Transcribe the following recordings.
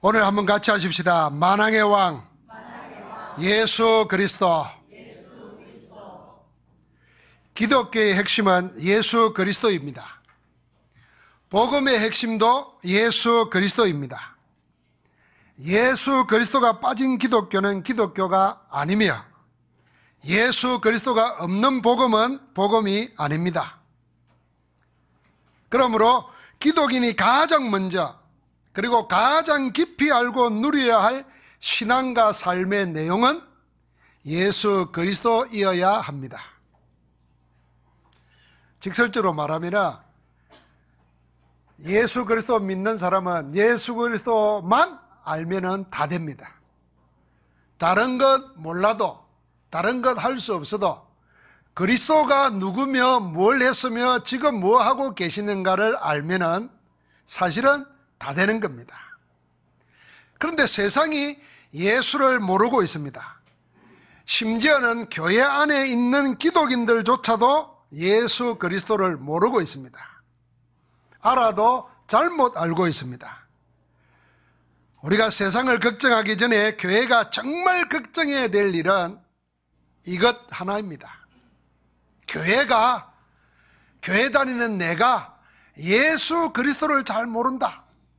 오늘 한번 같이 하십시다. 만왕의 왕 예수 그리스도. 기독교의 핵심은 예수 그리스도입니다. 복음의 핵심도 예수 그리스도입니다. 예수 그리스도가 빠진 기독교는 기독교가 아니며, 예수 그리스도가 없는 복음은 복음이 아닙니다. 그러므로 기독인이 가장 먼저, 그리고 가장 깊이 알고 누려야 할 신앙과 삶의 내용은 예수 그리스도이어야 합니다. 직설적으로 말하면 예수 그리스도 믿는 사람은 예수 그리스도만 알면은 다 됩니다. 다른 것 몰라도, 다른 것 할 수 없어도 그리스도가 누구며 뭘 했으며 지금 뭐 하고 계시는가를 알면은 사실은 다 되는 겁니다. 그런데 세상이 예수를 모르고 있습니다. 심지어는 교회 안에 있는 기독인들조차도 예수 그리스도를 모르고 있습니다. 알아도 잘못 알고 있습니다. 우리가 세상을 걱정하기 전에 교회가 정말 걱정해야 될 일은 이것 하나입니다. 교회 다니는 내가 예수 그리스도를 잘 모른다.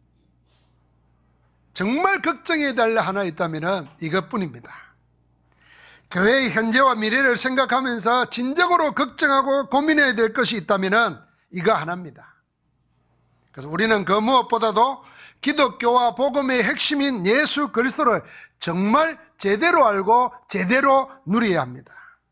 정말 걱정해야 될 하나 있다면 이것뿐입니다. 교회의 현재와 미래를 생각하면서 진정으로 걱정하고 고민해야 될 것이 있다면 이거 하나입니다. 그래서 우리는 그 무엇보다도 기독교와 복음의 핵심인 예수 그리스도를 정말 제대로 알고 제대로 누려야 합니다.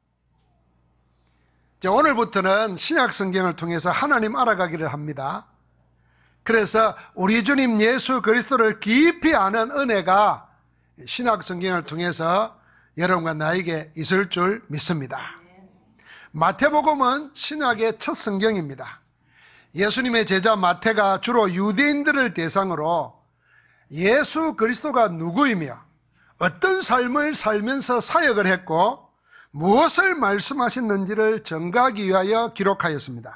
오늘부터는 신약 성경을 통해서 하나님 알아가기를 합니다. 그래서 우리 주님 예수 그리스도를 깊이 아는 은혜가 신약 성경을 통해서 여러분과 나에게 있을 줄 믿습니다. 마태복음은 신약의 첫 성경입니다. 예수님의 제자 마태가 주로 유대인들을 대상으로 예수 그리스도가 누구이며 어떤 삶을 살면서 사역을 했고 무엇을 말씀하셨는지를 전가하기 위하여 기록하였습니다.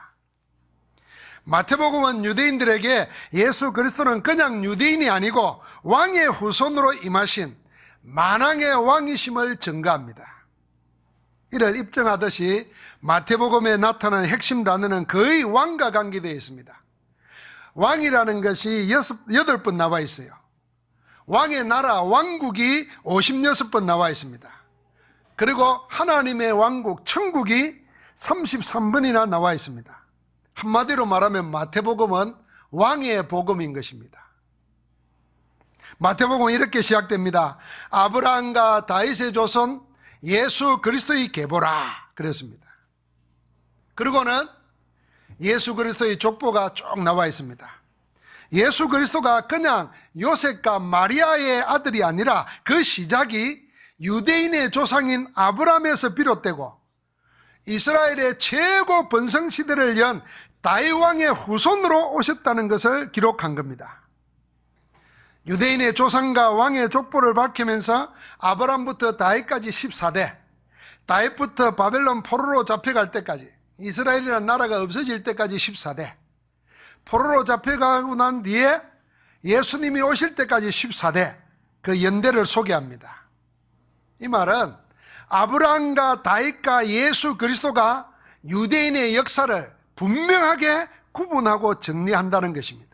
마태복음은 유대인들에게 예수 그리스도는 그냥 유대인이 아니고 왕의 후손으로 임하신 만왕의 왕이심을 전가합니다. 이를 입증하듯이 마태복음에 나타난 핵심 단어는 거의 왕과 관계되어 있습니다. 왕이라는 것이 8번 나와 있어요. 왕의 나라, 왕국이 56번 나와 있습니다. 그리고 하나님의 왕국, 천국이 33번이나 나와 있습니다. 한마디로 말하면 마태복음은 왕의 복음인 것입니다. 마태복음은 이렇게 시작됩니다. 아브라함과 다윗의 조선 예수 그리스도의 계보라 그랬습니다. 그리고는 예수 그리스도의 족보가 쭉 나와 있습니다. 예수 그리스도가 그냥 요셉과 마리아의 아들이 아니라 그 시작이 유대인의 조상인 아브라함에서 비롯되고 이스라엘의 최고 번성시대를 연 다윗 왕의 후손으로 오셨다는 것을 기록한 겁니다. 유대인의 조상과 왕의 족보를 밝히면서 아브라함부터 다윗까지 14대, 다윗부터 바벨론 포로로 잡혀갈 때까지, 이스라엘이라는 나라가 없어질 때까지 14대, 포로로 잡혀가고 난 뒤에 예수님이 오실 때까지 14대, 그 연대를 소개합니다. 이 말은 아브라함과 다윗과 예수 그리스도가 유대인의 역사를 분명하게 구분하고 정리한다는 것입니다.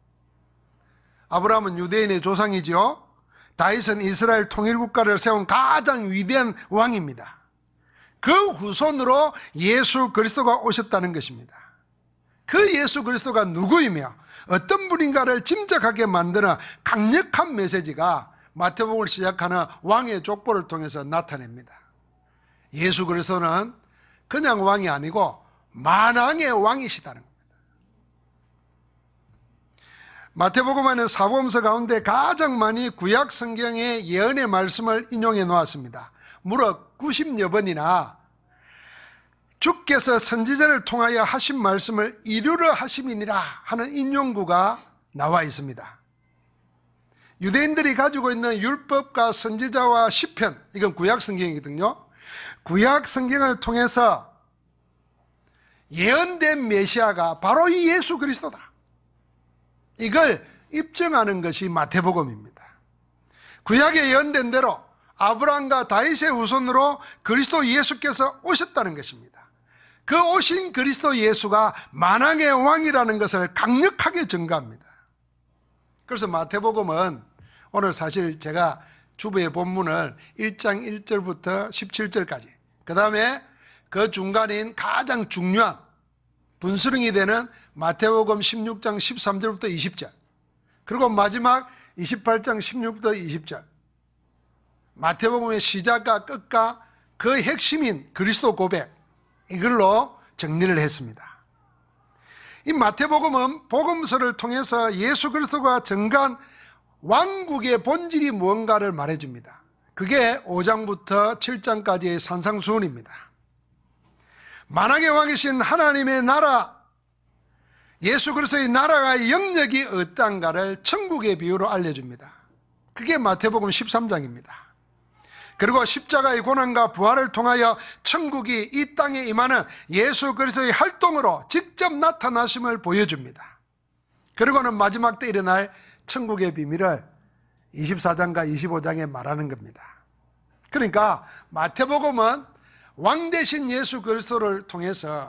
아브라함은 유대인의 조상이죠. 다윗은 이스라엘 통일국가를 세운 가장 위대한 왕입니다. 그 후손으로 예수 그리스도가 오셨다는 것입니다. 그 예수 그리스도가 누구이며 어떤 분인가를 짐작하게 만드는 강력한 메시지가 마태복음을 시작하는 왕의 족보를 통해서 나타냅니다. 예수 그리스도는 그냥 왕이 아니고 만왕의 왕이시다는 겁니다. 마태복음에는 사복음서 가운데 가장 많이 구약 성경의 예언의 말씀을 인용해 놓았습니다. 무려 90여 번이나 주께서 선지자를 통하여 하신 말씀을 이루려 하심이니라 하는 인용구가 나와 있습니다. 유대인들이 가지고 있는 율법과 선지자와 시편, 이건 구약 성경이거든요. 구약 성경을 통해서 예언된 메시아가 바로 이 예수 그리스도다. 이걸 입증하는 것이 마태복음입니다. 구약에 예언된 대로 아브라함과 다윗의 후손으로 그리스도 예수께서 오셨다는 것입니다. 그 오신 그리스도 예수가 만왕의 왕이라는 것을 강력하게 증거합니다. 그래서 마태복음은 오늘 사실 제가 주부의 본문을 1장 1절부터 17절까지, 그 다음에 그 중간인 가장 중요한 분수령이 되는 마태복음 16장 13절부터 20절, 그리고 마지막 28장 16부터 20절, 마태복음의 시작과 끝과 그 핵심인 그리스도 고백, 이걸로 정리를 했습니다. 이 마태복음은 복음서를 통해서 예수 그리스도가 증거한 왕국의 본질이 무언가를 말해줍니다. 그게 5장부터 7장까지의 산상수훈입니다. 만왕의 왕이신 하나님의 나라, 예수 그리스도의 나라의 영역이 어떠한가를 천국의 비유로 알려줍니다. 그게 마태복음 13장입니다. 그리고 십자가의 고난과 부활을 통하여 천국이 이 땅에 임하는 예수 그리스도의 활동으로 직접 나타나심을 보여줍니다. 그리고는 마지막 때 일어날 천국의 비밀을 24장과 25장에 말하는 겁니다. 그러니까 마태복음은 왕 대신 예수 그리스도를 통해서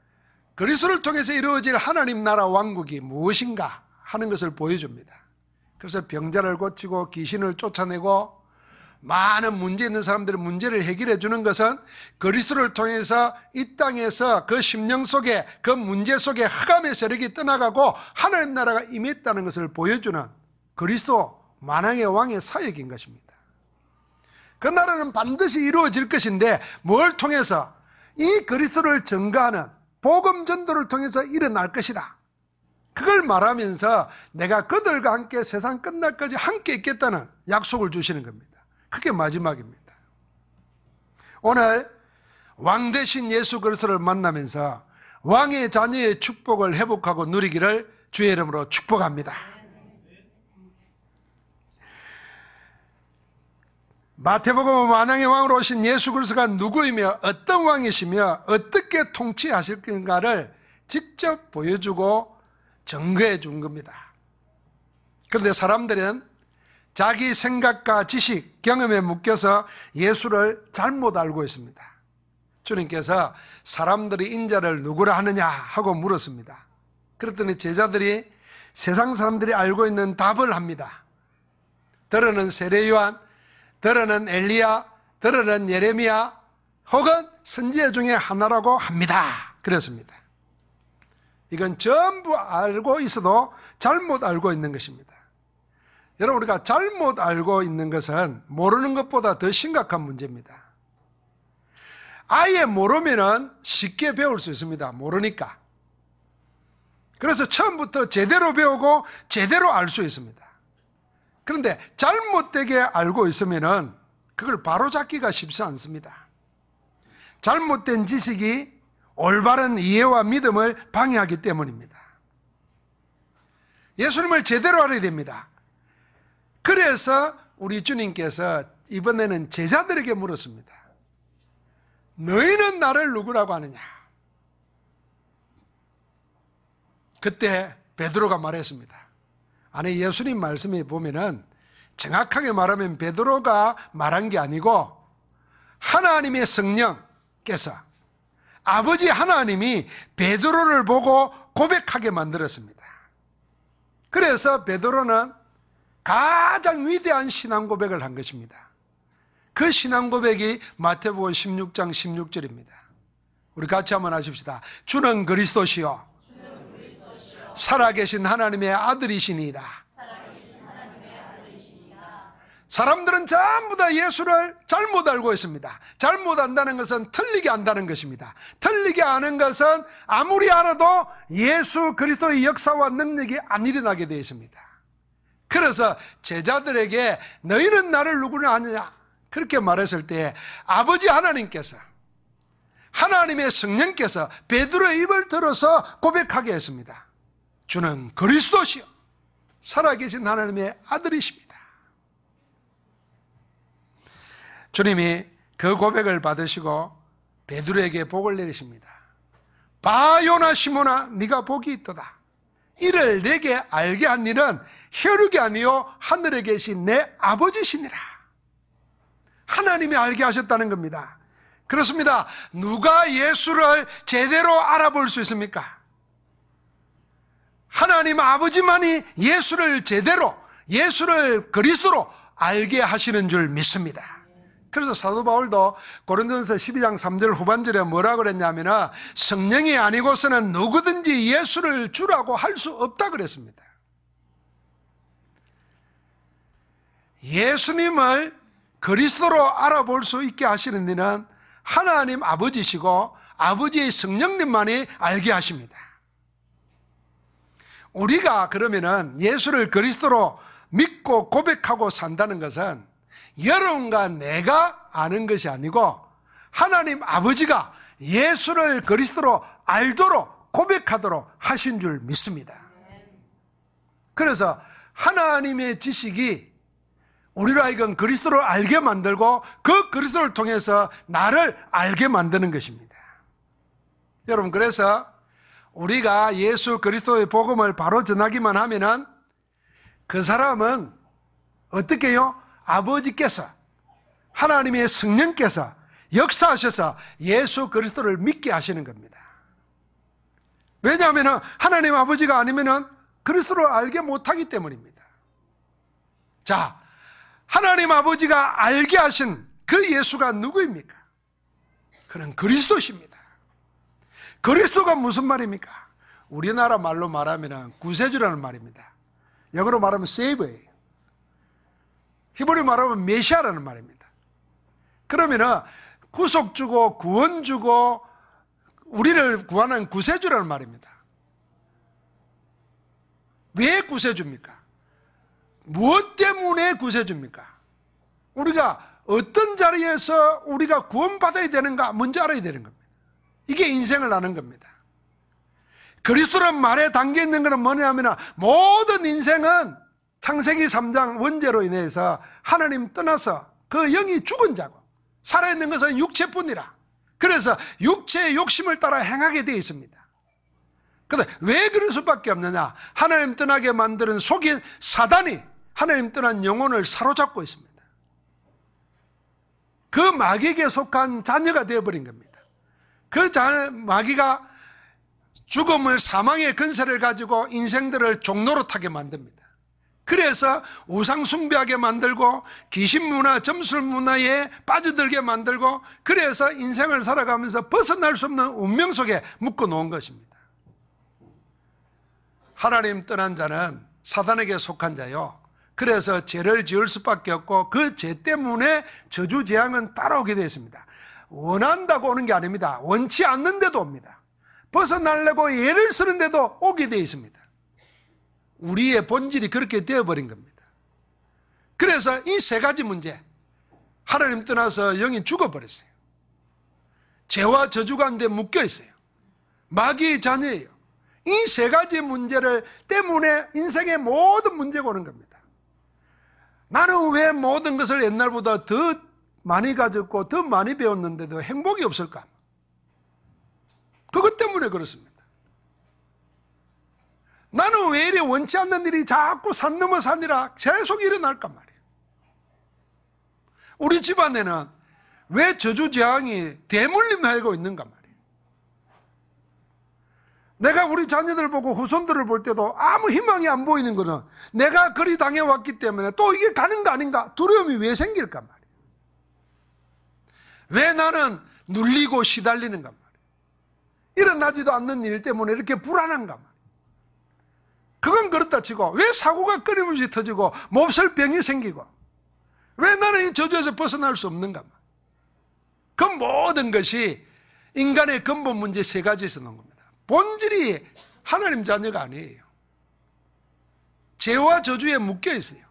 이루어질 하나님 나라 왕국이 무엇인가 하는 것을 보여줍니다. 그래서 병자를 고치고 귀신을 쫓아내고 많은 문제 있는 사람들의 문제를 해결해 주는 것은 그리스도를 통해서 이 땅에서 그 심령 속에, 그 문제 속에 흑암의 세력이 떠나가고 하나님 나라가 임했다는 것을 보여주는 그리스도 만왕의 왕의 사역인 것입니다. 그 나라는 반드시 이루어질 것인데 뭘 통해서? 이 그리스도를 증거하는 복음 전도를 통해서 일어날 것이다. 그걸 말하면서 내가 그들과 함께 세상 끝날까지 함께 있겠다는 약속을 주시는 겁니다. 그게 마지막입니다. 오늘 왕 대신 예수 그리스도를 만나면서 왕의 자녀의 축복을 회복하고 누리기를 주의 이름으로 축복합니다. 마태복음 만왕의 왕으로 오신 예수 그리스도가 누구이며 어떤 왕이시며 어떻게 통치하실 건가를 직접 보여주고 증거해 준 겁니다. 그런데 사람들은 자기 생각과 지식, 경험에 묶여서 예수를 잘못 알고 있습니다. 주님께서 사람들이 인자를 누구라 하느냐 하고 물었습니다. 그랬더니 제자들이 세상 사람들이 알고 있는 답을 합니다. 더러는 세례요한, 더러는 엘리야, 더러는 예레미야, 혹은 선지자 중에 하나라고 합니다. 그랬습니다. 이건 전부 알고 있어도 잘못 알고 있는 것입니다. 여러분, 우리가 잘못 알고 있는 것은 모르는 것보다 더 심각한 문제입니다. 아예 모르면 쉽게 배울 수 있습니다. 모르니까. 그래서 처음부터 제대로 배우고 제대로 알 수 있습니다. 그런데 잘못되게 알고 있으면 그걸 바로잡기가 쉽지 않습니다. 잘못된 지식이 올바른 이해와 믿음을 방해하기 때문입니다. 예수님을 제대로 알아야 됩니다. 그래서 우리 주님께서 이번에는 제자들에게 물었습니다. 너희는 나를 누구라고 하느냐? 그때 베드로가 말했습니다. 아니, 예수님 말씀에 보면은 정확하게 말하면 베드로가 말한 게 아니고 하나님의 성령께서, 아버지 하나님이 베드로를 보고 고백하게 만들었습니다. 그래서 베드로는 가장 위대한 신앙 고백을 한 것입니다. 그 신앙 고백이 마태복음 16장 16절입니다. 우리 같이 한번 하십시다. 주는 그리스도시요 살아계신 하나님의 아들이시니이다. 사람들은 전부 다 예수를 잘못 알고 있습니다. 잘못 안다는 것은 틀리게 안다는 것입니다. 틀리게 아는 것은 아무리 알아도 예수 그리스도의 역사와 능력이 안 일어나게 되어 있습니다. 그래서 제자들에게 너희는 나를 누구냐 하느냐 그렇게 말했을 때 아버지 하나님께서, 하나님의 성령께서 베드로의 입을 들어서 고백하게 했습니다. 주는 그리스도시요 살아계신 하나님의 아들이십니다. 주님이 그 고백을 받으시고 베드로에게 복을 내리십니다. 봐 요나 시몬아 네가 복이 있도다. 이를 내게 알게 한 일은 혈육이 아니요 하늘에 계신 내 아버지시니라. 하나님이 알게 하셨다는 겁니다. 그렇습니다. 누가 예수를 제대로 알아볼 수 있습니까? 하나님 아버지만이 예수를 제대로, 예수를 그리스도로 알게 하시는 줄 믿습니다. 그래서 사도 바울도 고린도전서 12장 3절 후반절에 뭐라 그랬냐면 성령이 아니고서는 누구든지 예수를 주라고 할 수 없다 그랬습니다. 예수님을 그리스도로 알아볼 수 있게 하시는 이는 하나님 아버지시고 아버지의 성령님만이 알게 하십니다. 우리가 그러면은 예수를 그리스도로 믿고 고백하고 산다는 것은 여러분과 내가 아는 것이 아니고 하나님 아버지가 예수를 그리스도로 알도록 고백하도록 하신 줄 믿습니다. 그래서 하나님의 지식이 우리로 하여금 그리스도를 알게 만들고 그 그리스도를 통해서 나를 알게 만드는 것입니다. 여러분, 그래서 우리가 예수 그리스도의 복음을 바로 전하기만 하면은 그 사람은 어떻게 해요? 아버지께서, 하나님의 성령께서 역사하셔서 예수 그리스도를 믿게 하시는 겁니다. 왜냐하면 하나님 아버지가 아니면 그리스도를 알게 못하기 때문입니다. 자, 하나님 아버지가 알게 하신 그 예수가 누구입니까? 그는 그리스도십니다. 그리스도가 무슨 말입니까? 우리나라 말로 말하면 구세주라는 말입니다. 영어로 말하면 세이버예요. 히브리 말하면 메시아라는 말입니다. 그러면 구속주고 구원주고 우리를 구하는 구세주라는 말입니다. 왜 구세주입니까? 무엇 때문에 구세주입니까? 우리가 어떤 자리에서 우리가 구원받아야 되는가 먼저 알아야 되는 겁니다. 이게 인생을 아는 겁니다. 그리스도란 말에 담겨 있는 것은 뭐냐면 모든 인생은 창세기 3장 원죄로 인해서 하나님 떠나서 그 영이 죽은 자고 살아있는 것은 육체뿐이라. 그래서 육체의 욕심을 따라 행하게 되어 있습니다. 그런데 왜 그럴 수밖에 없느냐? 하나님 떠나게 만드는 속인 사단이 하나님 떠난 영혼을 사로잡고 있습니다. 그 마귀에게 속한 자녀가 되어버린 겁니다. 그 마귀가 죽음을, 사망의 근세를 가지고 인생들을 종노릇하게 만듭니다. 그래서 우상 숭배하게 만들고 귀신 문화, 점술 문화에 빠져들게 만들고 그래서 인생을 살아가면서 벗어날 수 없는 운명 속에 묶어 놓은 것입니다. 하나님 떠난 자는 사단에게 속한 자요. 그래서 죄를 지을 수밖에 없고 그 죄 때문에 저주 재앙은 따라오게 되어 있습니다. 원한다고 오는 게 아닙니다. 원치 않는데도 옵니다. 벗어나려고 예를 쓰는데도 오게 되어 있습니다. 우리의 본질이 그렇게 되어버린 겁니다. 그래서 이 세 가지 문제, 하나님 떠나서 영이 죽어버렸어요. 죄와 저주 가운데 묶여 있어요. 마귀의 자녀예요. 이 세 가지 문제를 때문에 인생의 모든 문제가 오는 겁니다. 나는 왜 모든 것을 옛날보다 더 많이 가졌고 더 많이 배웠는데도 행복이 없을까? 그것 때문에 그렇습니다. 나는 왜 이리 원치 않는 일이 자꾸 산 넘어 산이라 계속 일어날까 말이에요. 우리 집안에는 왜 저주재앙이 대물림하고 있는가 말이에요. 내가 우리 자녀들 보고 후손들을 볼 때도 아무 희망이 안 보이는 거는 내가 그리 당해왔기 때문에 또 이게 가는 거 아닌가 두려움이 왜 생길까 말이에요. 왜 나는 눌리고 시달리는가 말이에요. 일어나지도 않는 일 때문에 이렇게 불안한가 말이에요. 그건 그렇다 치고 왜 사고가 끊임없이 터지고 몹쓸 병이 생기고 왜 나는 이 저주에서 벗어날 수 없는가 말이에요. 그 모든 것이 인간의 근본 문제 세 가지에서 나온 겁니다. 본질이 하나님 자녀가 아니에요. 죄와 저주에 묶여 있어요.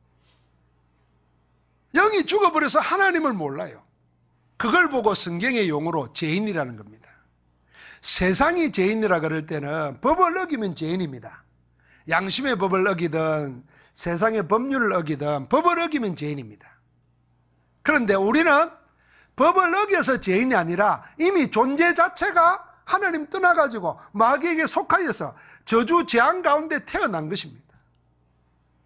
영이 죽어버려서 하나님을 몰라요. 그걸 보고 성경의 용어로 죄인이라는 겁니다. 세상이 죄인이라 그럴 때는 법을 어기면 죄인입니다. 양심의 법을 어기든 세상의 법률을 어기든 법을 어기면 죄인입니다. 그런데 우리는 법을 어겨서 죄인이 아니라 이미 존재 자체가 하나님 떠나가지고 마귀에게 속하여서 저주 재앙 가운데 태어난 것입니다.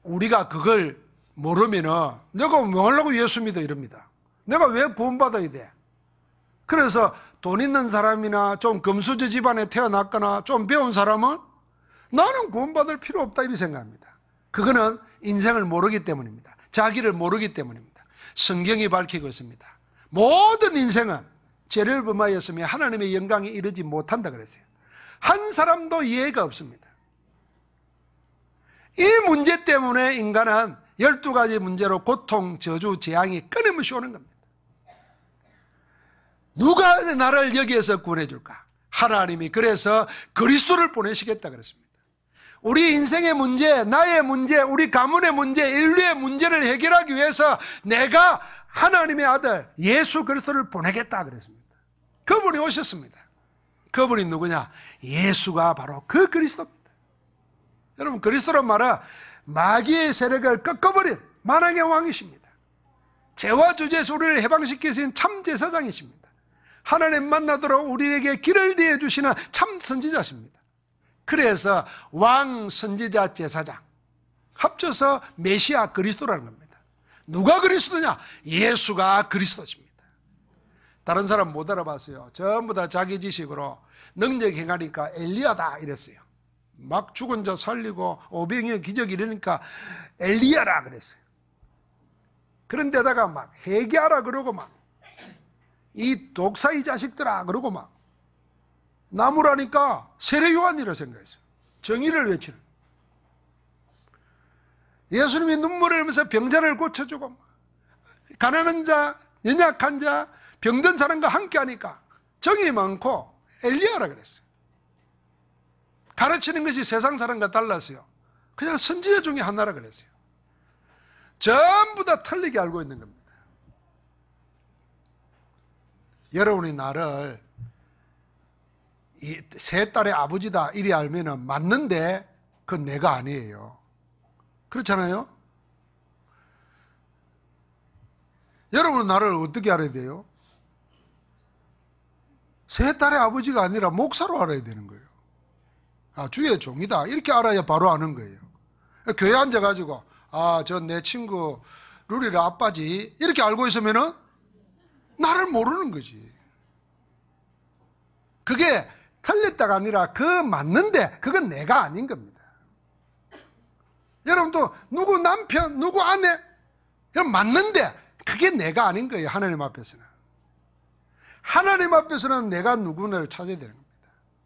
우리가 그걸 모르면은 내가 뭐 하려고 예수 믿어 이럽니다. 내가 왜 구원받아야 돼? 그래서 돈 있는 사람이나 좀 금수저 집안에 태어났거나 좀 배운 사람은 나는 구원받을 필요 없다 이렇게 생각합니다. 그거는 인생을 모르기 때문입니다. 자기를 모르기 때문입니다. 성경이 밝히고 있습니다. 모든 인생은 죄를 범하였으며 하나님의 영광에 이르지 못한다 그랬어요. 한 사람도 이해가 없습니다. 이 문제 때문에 인간은 12가지 문제로 고통, 저주, 재앙이 끊임없이 오는 겁니다. 누가 나를 여기에서 구원해 줄까? 하나님이 그래서 그리스도를 보내시겠다 그랬습니다. 우리 인생의 문제, 나의 문제, 우리 가문의 문제, 인류의 문제를 해결하기 위해서 내가 하나님의 아들 예수 그리스도를 보내겠다 그랬습니다. 그분이 오셨습니다. 그분이 누구냐? 예수가 바로 그 그리스도입니다. 여러분, 그리스도란 말은 마귀의 세력을 꺾어버린 만왕의 왕이십니다. 죄와 주제에서 우리를 해방시키신 참 제사장이십니다. 하나님 만나도록 우리에게 길을 내어 주시는 참 선지자십니다. 그래서 왕, 선지자, 제사장 합쳐서 메시아 그리스도라는 겁니다. 누가 그리스도냐? 예수가 그리스도십니다. 다른 사람 못 알아봤어요. 전부 다 자기 지식으로 능력 행하니까 엘리야다 이랬어요. 막 죽은 자 살리고 오병이어 기적 이러니까 엘리야라 그랬어요. 그런데다가 막 회개하라 그러고 막 이 독사이 자식들아 그러고 막 나무라니까 세례 요한이라 생각했어요. 정의를 외치는. 예수님이 눈물을 흘리면서 병자를 고쳐주고 가난한 자, 연약한 자, 병든 사람과 함께 하니까 정이 많고 엘리야라 그랬어요. 가르치는 것이 세상 사람과 달랐어요. 그냥 선지자 중에 하나라 그랬어요. 전부 다 틀리게 알고 있는 겁니다. 여러분이 나를 세 딸의 아버지다 이리 알면은 맞는데 그건 내가 아니에요. 그렇잖아요? 여러분은 나를 어떻게 알아야 돼요? 세 딸의 아버지가 아니라 목사로 알아야 되는 거예요. 아, 주의 종이다 이렇게 알아야 바로 아는 거예요. 교회 앉아가지고 아, 저 내 친구 루리의 아빠지 이렇게 알고 있으면은 나를 모르는 거지. 그게 틀렸다가 아니라 그 맞는데 그건 내가 아닌 겁니다. 여러분도 누구 남편, 누구 아내 여러분 맞는데 그게 내가 아닌 거예요. 하나님 앞에서는. 하나님 앞에서는 내가 누구를 찾아야 되는 겁니다.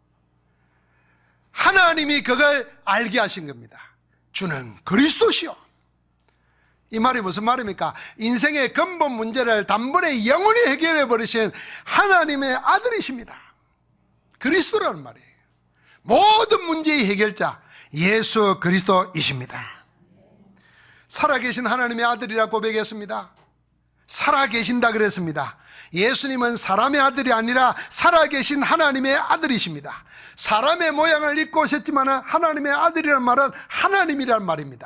하나님이 그걸 알게 하신 겁니다. 주는 그리스도시요. 이 말이 무슨 말입니까? 인생의 근본 문제를 단번에 영원히 해결해 버리신 하나님의 아들이십니다. 그리스도라는 말이에요. 모든 문제의 해결자 예수 그리스도이십니다. 살아계신 하나님의 아들이라 고백했습니다. 살아계신다 그랬습니다. 예수님은 사람의 아들이 아니라 살아계신 하나님의 아들이십니다. 사람의 모양을 입고 오셨지만 하나님의 아들이라는 말은 하나님이란 말입니다.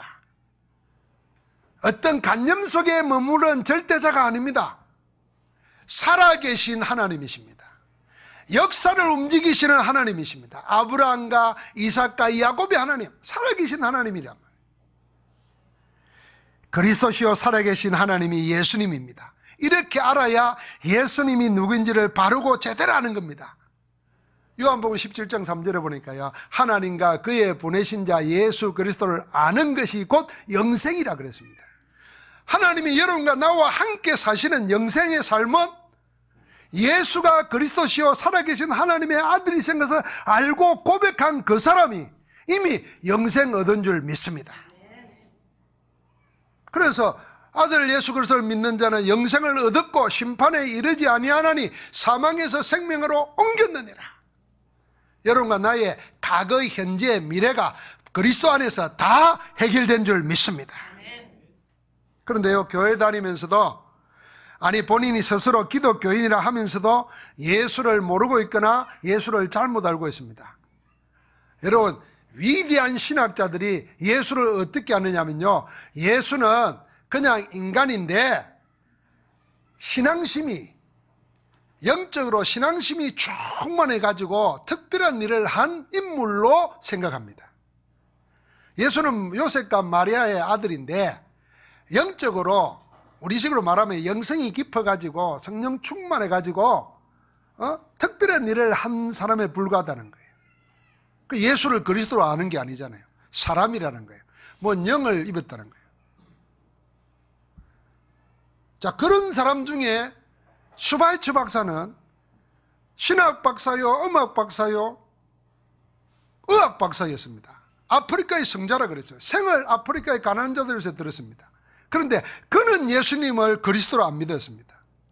어떤 관념 속에 머무른 절대자가 아닙니다. 살아계신 하나님이십니다. 역사를 움직이시는 하나님이십니다. 아브라함과 이삭과 야곱의 하나님, 살아계신 하나님이란 말이에요. 그리스도시요 살아계신 하나님이 예수님입니다. 이렇게 알아야 예수님이 누구인지를 바르고 제대로 아는 겁니다. 요한복음 17장 3절에 보니까요, 하나님과 그의 보내신 자 예수 그리스도를 아는 것이 곧 영생이라 그랬습니다. 하나님이 여러분과 나와 함께 사시는 영생의 삶은 예수가 그리스도시요 살아계신 하나님의 아들이신 것을 알고 고백한 그 사람이 이미 영생 얻은 줄 믿습니다. 그래서 아들 예수 그리스도를 믿는 자는 영생을 얻었고 심판에 이르지 아니하나니 사망에서 생명으로 옮겼느니라. 여러분과 나의 과거, 현재, 미래가 그리스도 안에서 다 해결된 줄 믿습니다. 그런데요, 교회 다니면서도 아니 본인이 스스로 기독교인이라 하면서도 예수를 모르고 있거나 예수를 잘못 알고 있습니다. 여러분, 위대한 신학자들이 예수를 어떻게 아느냐면요, 예수는 그냥 인간인데 신앙심이, 영적으로 신앙심이 충만해가지고 특별한 일을 한 인물로 생각합니다. 예수는 요셉과 마리아의 아들인데 영적으로 우리식으로 말하면 영성이 깊어가지고 성령 충만해가지고 특별한 일을 한 사람에 불과하다는 거예요. 그 예수를 그리스도로 아는 게 아니잖아요. 사람이라는 거예요. 뭔 영을 입었다는 거예요. 자, 그런 사람 중에 슈바이처 박사는 신학 박사요, 음악 박사요, 의학 박사였습니다. 아프리카의 성자라 그랬죠. 생을 아프리카의 가난한 자들에서 들었습니다. 그런데 그는 예수님을 그리스도로 안 믿었습니다.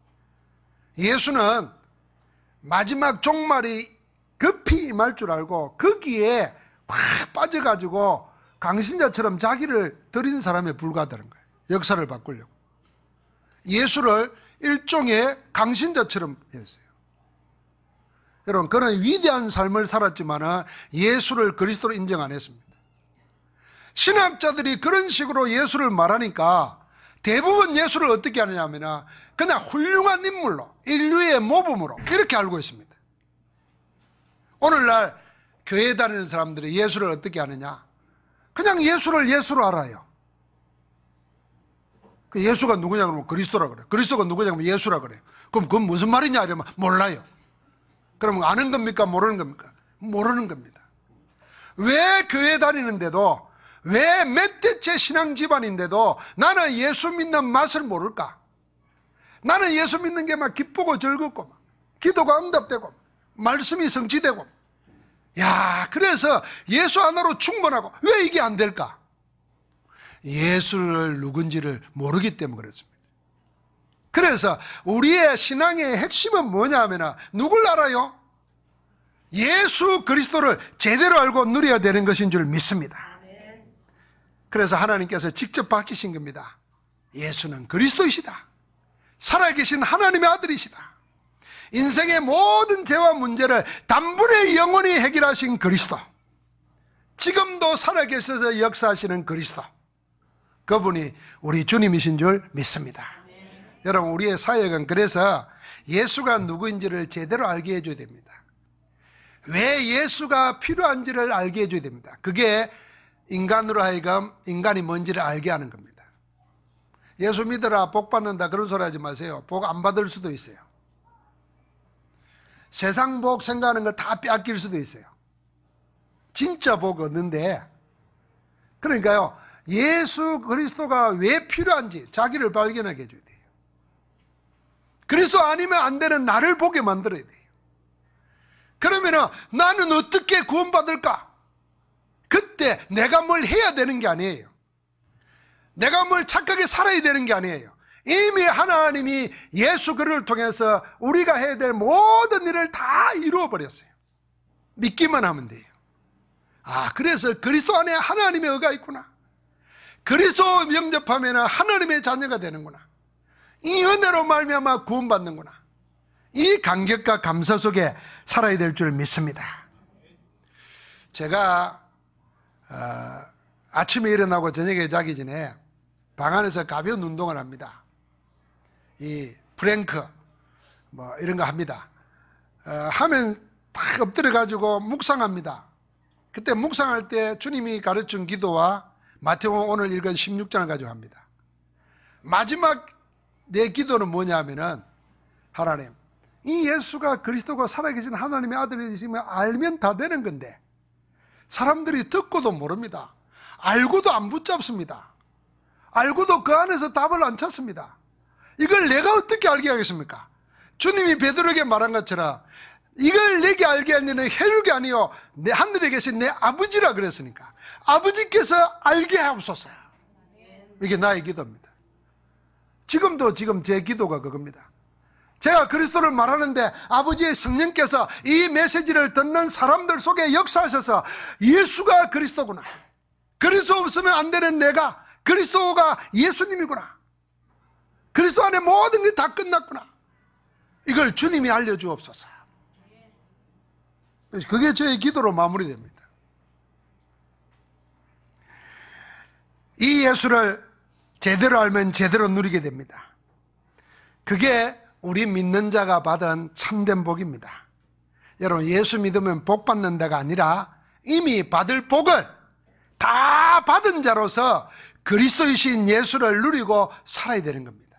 예수는 마지막 종말이 급히 임할 줄 알고 거기에 확 빠져가지고 강신자처럼 자기를 드린 사람에 불과하다는 거예요. 역사를 바꾸려고. 예수를 일종의 강신자처럼 했어요. 여러분, 그는 위대한 삶을 살았지만 예수를 그리스도로 인정 안 했습니다. 신학자들이 그런 식으로 예수를 말하니까 대부분 예수를 어떻게 하느냐 하면 그냥 훌륭한 인물로, 인류의 모범으로 이렇게 알고 있습니다. 오늘날 교회 다니는 사람들이 예수를 어떻게 하느냐? 그냥 예수를 예수로 알아요. 그 예수가 누구냐 그러면 그리스도라 그래요. 그리스도가 누구냐 그러면 예수라 그래요. 그럼 그건 무슨 말이냐 이러면 몰라요. 그러면 아는 겁니까? 모르는 겁니까? 모르는 겁니다. 왜 교회 다니는데도, 왜 몇 대째 신앙 집안인데도 나는 예수 믿는 맛을 모를까? 나는 예수 믿는 게 막 기쁘고 즐겁고 막 기도가 응답되고 말씀이 성취되고, 야, 그래서 예수 하나로 충분하고 왜 이게 안 될까? 예수를 누군지를 모르기 때문에 그렇습니다. 그래서 우리의 신앙의 핵심은 뭐냐 하면 누굴 알아요? 예수 그리스도를 제대로 알고 누려야 되는 것인 줄 믿습니다. 그래서 하나님께서 직접 밝히신 겁니다. 예수는 그리스도이시다. 살아계신 하나님의 아들이시다. 인생의 모든 죄와 문제를 단번에 영원히 해결하신 그리스도, 지금도 살아계셔서 역사하시는 그리스도, 그분이 우리 주님이신 줄 믿습니다. 여러분, 우리의 사역은 그래서 예수가 누구인지를 제대로 알게 해줘야 됩니다. 왜 예수가 필요한지를 알게 해줘야 됩니다. 그게 인간으로 하여금 인간이 뭔지를 알게 하는 겁니다. 예수 믿어라 복 받는다 그런 소리 하지 마세요. 복 안 받을 수도 있어요. 세상 복 생각하는 거 다 빼앗길 수도 있어요. 진짜 복 얻는데, 그러니까요, 예수 그리스도가 왜 필요한지 자기를 발견하게 해줘야 돼요. 그리스도 아니면 안 되는 나를 보게 만들어야 돼요. 그러면 나는 어떻게 구원받을까? 그때 내가 뭘 해야 되는 게 아니에요. 내가 뭘 착하게 살아야 되는 게 아니에요. 이미 하나님이 예수 그리스도를 통해서 우리가 해야 될 모든 일을 다 이루어버렸어요. 믿기만 하면 돼요. 아, 그래서 그리스도 안에 하나님의 의가 있구나. 그리스도 영접하면 하나님의 자녀가 되는구나. 이 은혜로 말미암아 구원받는구나. 이 감격과 감사 속에 살아야 될 줄 믿습니다. 제가 아침에 일어나고 저녁에 자기 전에 방 안에서 가벼운 운동을 합니다. 이 프랭크 뭐 이런 거 합니다. 하면 딱 엎드려 가지고 묵상합니다. 그때 묵상할 때 주님이 가르친 기도와 마태복음 오늘 읽은 16장을 가지고 합니다. 마지막 내 기도는 뭐냐 하면은, 하나님, 이 예수가 그리스도가 살아계신 하나님의 아들이시면 알면 다 되는 건데 사람들이 듣고도 모릅니다. 알고도 안 붙잡습니다. 알고도 그 안에서 답을 안 찾습니다. 이걸 내가 어떻게 알게 하겠습니까? 주님이 베드로에게 말한 것처럼 이걸 내게 알게 하는 혈육이 아니요 내 하늘에 계신 내 아버지라 그랬으니까 아버지께서 알게 하옵소서. 이게 나의 기도입니다. 지금도 제 기도가 그겁니다. 제가 그리스도를 말하는데 아버지의 성령께서 이 메시지를 듣는 사람들 속에 역사하셔서 예수가 그리스도구나, 그리스도 없으면 안 되는 내가, 그리스도가 예수님이구나, 그리스도 안에 모든 게 다 끝났구나, 이걸 주님이 알려주옵소서. 그게 저의 기도로 마무리됩니다. 이 예수를 제대로 알면 제대로 누리게 됩니다. 그게 우리 믿는 자가 받은 참된 복입니다. 여러분, 예수 믿으면 복 받는 데가 아니라 이미 받을 복을 다 받은 자로서 그리스도이신 예수를 누리고 살아야 되는 겁니다.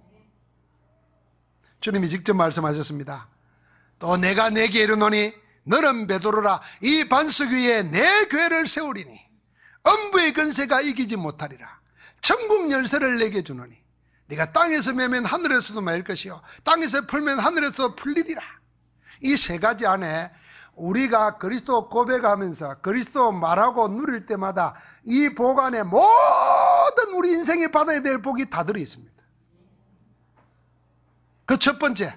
주님이 직접 말씀하셨습니다. 또 내가 내게 이르노니 너는 베드로라, 이 반석 위에 내 교회를 세우리니 음부의 근세가 이기지 못하리라. 천국 열쇠를 내게 주노니 네가 땅에서 매면 하늘에서도 매일 것이요 땅에서 풀면 하늘에서도 풀리리라. 이 세 가지 안에 우리가 그리스도 고백하면서 그리스도 말하고 누릴 때마다 이 복 안에 모든 우리 인생이 받아야 될 복이 다 들어있습니다. 그 첫 번째,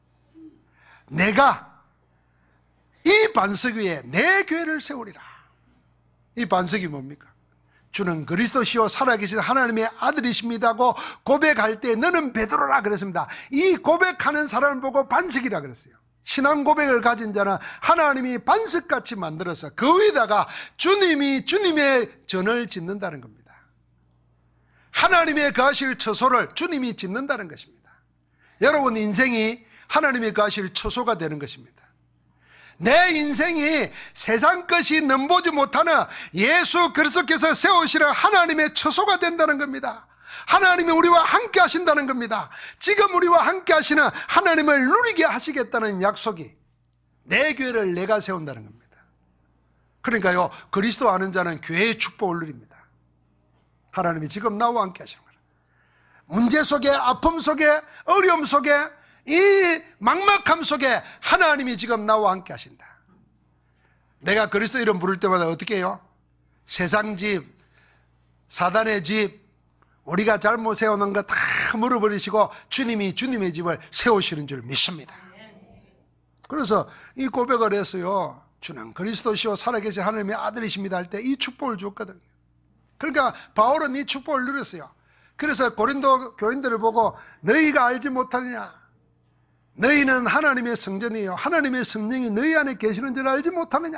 내가 이 반석 위에 내 교회를 세우리라. 이 반석이 뭡니까? 주는 그리스도시요 살아계신 하나님의 아들이십니다고 고백할 때 너는 베드로라 그랬습니다. 이 고백하는 사람을 보고 반석이라 그랬어요. 신앙 고백을 가진 자는 하나님이 반석같이 만들어서 그 위에다가 주님이 주님의 전을 짓는다는 겁니다. 하나님의 거하실 처소를 주님이 짓는다는 것입니다. 여러분 인생이 하나님의 거하실 처소가 되는 것입니다. 내 인생이 세상 것이 넘보지 못하는 예수 그리스도께서 세우시는 하나님의 처소가 된다는 겁니다. 하나님이 우리와 함께 하신다는 겁니다. 지금 우리와 함께 하시는 하나님을 누리게 하시겠다는 약속이 내 교회를 내가 세운다는 겁니다. 그러니까요, 그리스도 아는 자는 교회의 축복을 누립니다. 하나님이 지금 나와 함께 하시는 거예요. 문제 속에, 아픔 속에, 어려움 속에, 이 막막함 속에 하나님이 지금 나와 함께 하신다. 내가 그리스도 이름 부를 때마다 어떻게 해요? 세상 집, 사단의 집, 우리가 잘못 세워놓은 거 다 물어버리시고 주님이 주님의 집을 세우시는 줄 믿습니다. 그래서 이 고백을 했어요. 주는 그리스도시요 살아계신 하나님의 아들이십니다 할 때 이 축복을 줬거든요. 그러니까 바울은 이 축복을 누렸어요. 그래서 고린도 교인들을 보고 너희가 알지 못하느냐, 너희는 하나님의 성전이에요, 하나님의 성령이 너희 안에 계시는 줄 알지 못하느냐.